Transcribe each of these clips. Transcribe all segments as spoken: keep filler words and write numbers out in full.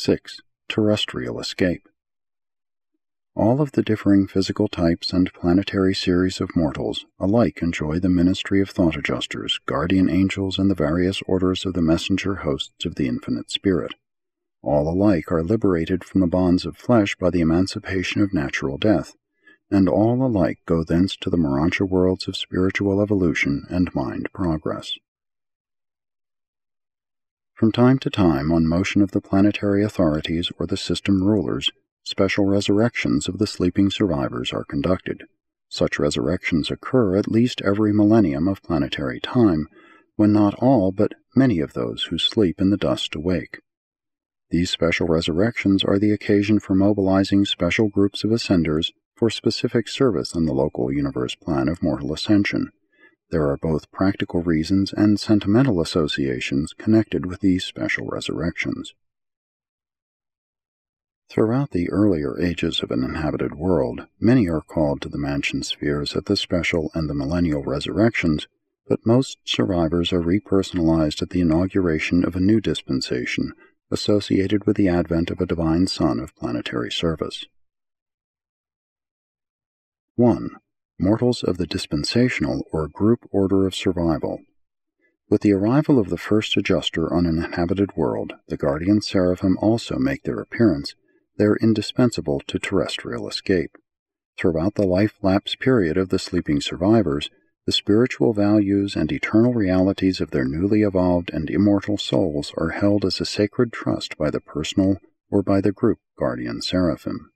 six. Terrestrial escape. All of the differing physical types and planetary series of mortals alike enjoy the ministry of thought adjusters, guardian angels, and the various orders of the messenger hosts of the infinite spirit. All alike are liberated from the bonds of flesh by the emancipation of natural death, and all alike go thence to the Morontia worlds of spiritual evolution and mind progress. From time to time, on motion of the planetary authorities or the system rulers, special resurrections of the sleeping survivors are conducted. Such resurrections occur at least every millennium of planetary time, when not all but many of those who sleep in the dust awake. These special resurrections are the occasion for mobilizing special groups of ascenders for specific service in the local universe plan of mortal ascension. There are both practical reasons and sentimental associations connected with these special resurrections. Throughout the earlier ages of an inhabited world, many are called to the mansion spheres at the special and the millennial resurrections, but most survivors are repersonalized at the inauguration of a new dispensation, associated with the advent of a divine son of planetary service. one. Mortals of the dispensational or group order of survival. With the arrival of the first adjuster on an inhabited world, the guardian seraphim also make their appearance. They are indispensable to terrestrial escape. Throughout the life-lapse period of the sleeping survivors, the spiritual values and eternal realities of their newly evolved and immortal souls are held as a sacred trust by the personal or by the group guardian seraphim.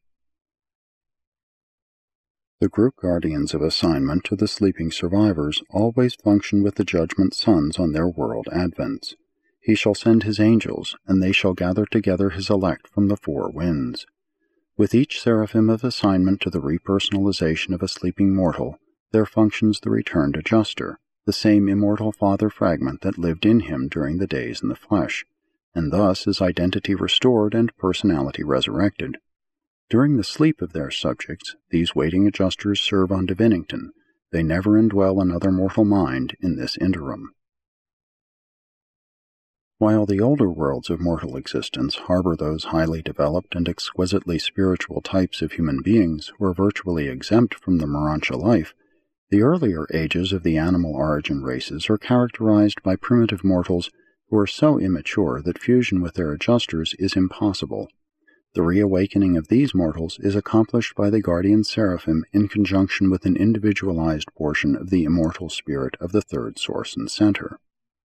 The group guardians of assignment to the sleeping survivors always function with the judgment sons on their world advents. He shall send his angels, and they shall gather together his elect from the four winds. With each seraphim of assignment to the repersonalization of a sleeping mortal, there functions the returned adjuster, the same immortal father fragment that lived in him during the days in the flesh, and thus is identity restored and personality resurrected. During the sleep of their subjects, these waiting adjusters serve on Divinington. They never indwell another mortal mind in this interim. While the older worlds of mortal existence harbor those highly developed and exquisitely spiritual types of human beings who are virtually exempt from the Morontia life, the earlier ages of the animal origin races are characterized by primitive mortals who are so immature that fusion with their adjusters is impossible. The reawakening of these mortals is accomplished by the guardian seraphim in conjunction with an individualized portion of the immortal spirit of the third source and center.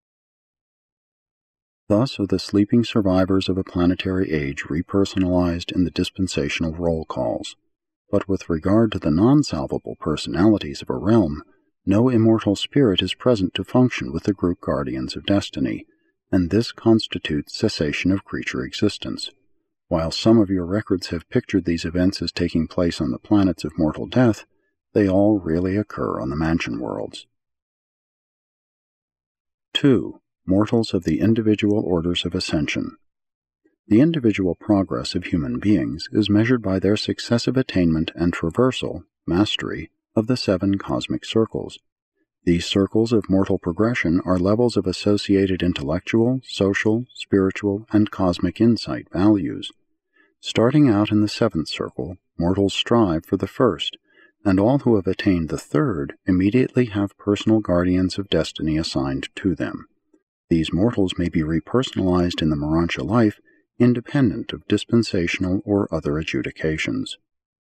Thus are the sleeping survivors of a planetary age repersonalized in the dispensational roll calls. But with regard to the non-salvable personalities of a realm, no immortal spirit is present to function with the group guardians of destiny, and this constitutes cessation of creature existence. While some of your records have pictured these events as taking place on the planets of mortal death, they all really occur on the mansion worlds. two. Mortals of the individual orders of ascension. The individual progress of human beings is measured by their successive attainment and traversal, mastery, of the seven cosmic circles. These circles of mortal progression are levels of associated intellectual, social, spiritual, and cosmic insight values. Starting out in the seventh circle, mortals strive for the first, and all who have attained the third immediately have personal guardians of destiny assigned to them. These mortals may be repersonalized in the Morontia life, independent of dispensational or other adjudications.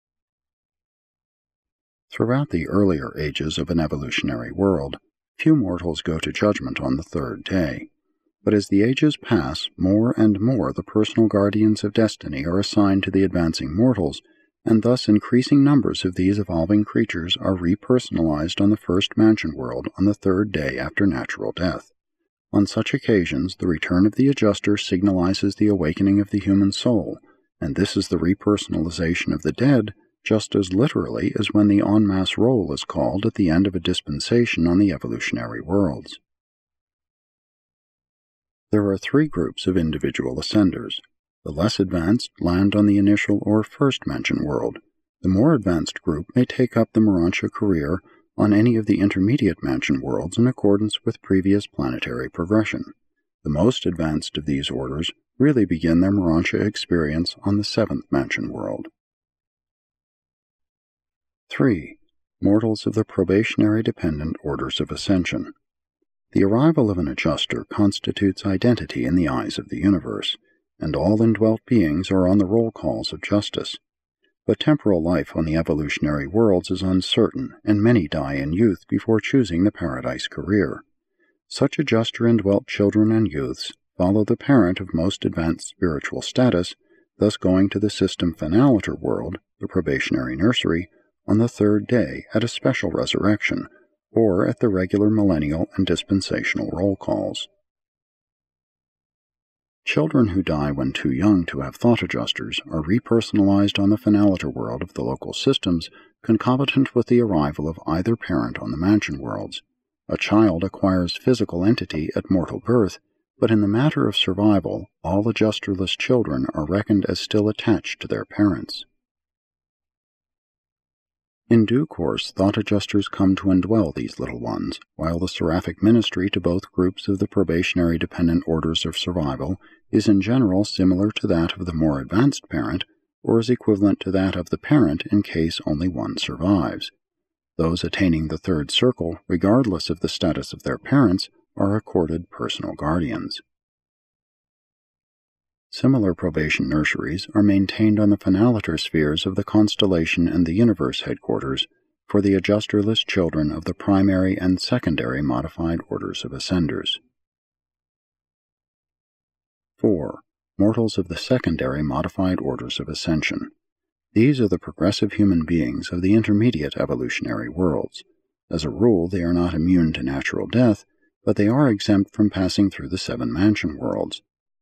Throughout the earlier ages of an evolutionary world, few mortals go to judgment on the third day. But as the ages pass, more and more the personal guardians of destiny are assigned to the advancing mortals, and thus increasing numbers of these evolving creatures are repersonalized on the first mansion world on the third day after natural death. On such occasions, the return of the adjuster signalizes the awakening of the human soul, and this is the repersonalization of the dead, just as literally as when the en masse roll is called at the end of a dispensation on the evolutionary worlds. There are three groups of individual ascenders. The less advanced land on the initial or first mention world. The more advanced group may take up the Morontia career on any of the intermediate mansion worlds in accordance with previous planetary progression. The most advanced of these orders really begin their Morontia experience on the seventh mansion world. three. Mortals of the probationary dependent orders of ascension. The arrival of an adjuster constitutes identity in the eyes of the universe, and all indwelt beings are on the roll calls of justice. But temporal life on the evolutionary worlds is uncertain, and many die in youth before choosing the paradise career. Such adjuster-indwelt children and youths follow the parent of most advanced spiritual status, thus going to the system finaliter world, the probationary nursery, on the third day at a special resurrection, or at the regular millennial and dispensational roll calls. Children who die when too young to have thought adjusters are repersonalized on the finaliter world of the local systems, concomitant with the arrival of either parent on the mansion worlds. A child acquires physical entity at mortal birth, but in the matter of survival, all adjusterless children are reckoned as still attached to their parents. In due course, thought adjusters come to indwell these little ones, while the seraphic ministry to both groups of the probationary dependent orders of survival is in general similar to that of the more advanced parent, or is equivalent to that of the parent in case only one survives. Those attaining the third circle, regardless of the status of their parents, are accorded personal guardians. Similar probation nurseries are maintained on the finaliter spheres of the constellation and the universe headquarters for the adjusterless children of the primary and secondary modified orders of ascenders. four. Mortals of the secondary modified orders of ascension. These are the progressive human beings of the intermediate evolutionary worlds. As a rule, they are not immune to natural death, but they are exempt from passing through the seven mansion worlds.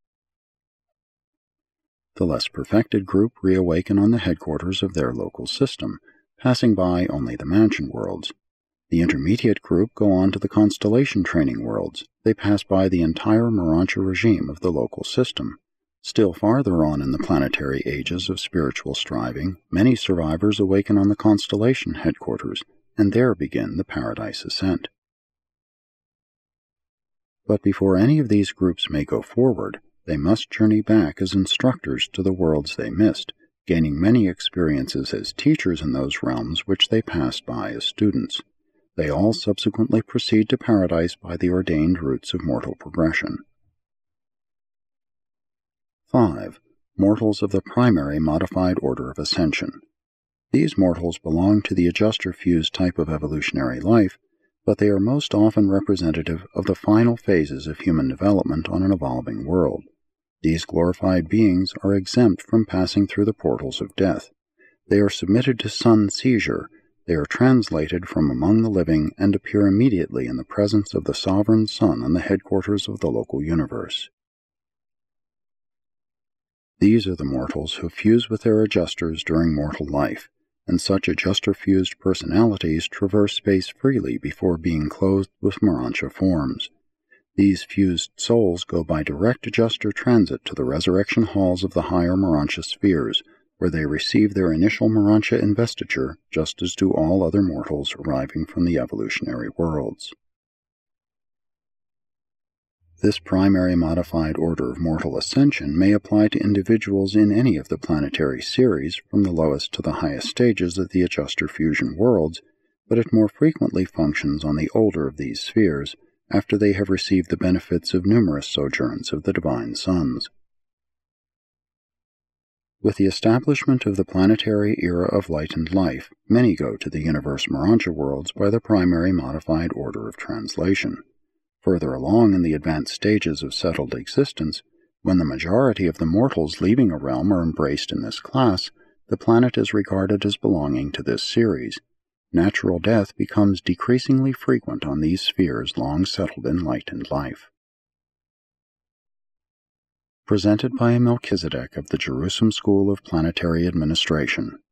The less perfected group reawaken on the headquarters of their local system, passing by only the mansion worlds. The intermediate group go on to the constellation training worlds. They pass by the entire Morontia regime of the local system. Still farther on in the planetary ages of spiritual striving, many survivors awaken on the constellation headquarters, and there begin the paradise ascent. But before any of these groups may go forward, they must journey back as instructors to the worlds they missed, gaining many experiences as teachers in those realms which they passed by as students. They all subsequently proceed to paradise by the ordained routes of mortal progression. five. Mortals of the primary modified order of ascension. These mortals belong to the adjuster-fused type of evolutionary life, but they are most often representative of the final phases of human development on an evolving world. These glorified beings are exempt from passing through the portals of death. They are submitted to sun seizure. They are translated from among the living and appear immediately in the presence of the sovereign sun on the headquarters of the local universe. These are the mortals who fuse with their adjusters during mortal life, and such adjuster-fused personalities traverse space freely before being clothed with Morontia forms. These fused souls go by direct adjuster transit to the resurrection halls of the higher Morontia spheres, where they receive their initial Morontia investiture, just as do all other mortals arriving from the evolutionary worlds. This primary modified order of mortal ascension may apply to individuals in any of the planetary series, from the lowest to the highest stages of the adjuster fusion worlds, but it more frequently functions on the older of these spheres, after they have received the benefits of numerous sojourns of the divine sons. With the establishment of the planetary era of light and life, many go to the universe Morontia worlds by the primary modified order of translation. Further along in the advanced stages of settled existence, when the majority of the mortals leaving a realm are embraced in this class, the planet is regarded as belonging to this series. Natural death becomes decreasingly frequent on these spheres long settled in light and life. Presented by a Melchizedek of the Jerusalem School of Planetary Administration.